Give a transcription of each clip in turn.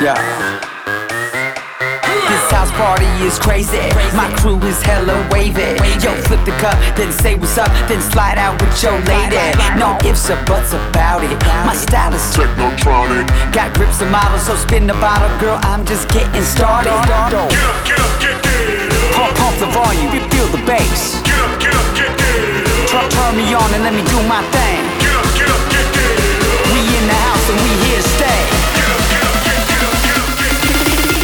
Yeah. This house party is crazy. My crew is hella wavy. Yo, flip the cup, then say what's up, then slide out with your lady. No ifs or buts about it. My style is technotronic. Got grips and models, so spin the bottle, girl. I'm just getting started. Get up, get up, get down. Pump the volume, feel the bass. Get up, get up, get down. Turn me on and let me do my thing. Get up, get up, get down. We in the house and we here to stay. Get up, get up, get down, get up, get down.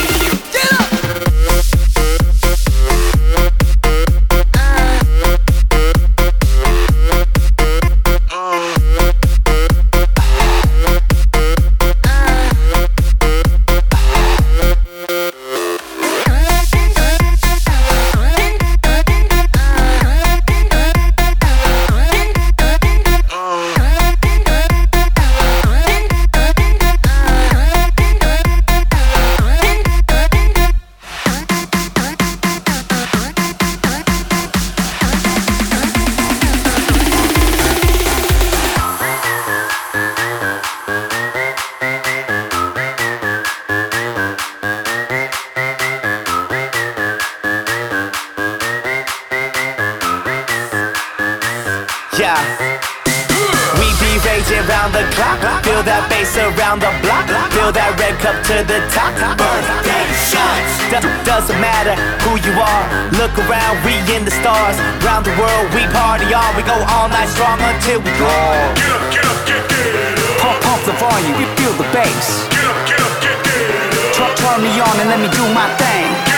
Yeah. We be raging round the clock. Feel that bass around the block. Feel that red cup to the top. Birthday shots. Doesn't matter who you are. Look around, we in the stars. Round the world, we party on. We go all night strong until we go. Get up, get up, get down. Pump the volume, feel the bass. Get up, get up, get down. Turn me on and let me do my thing.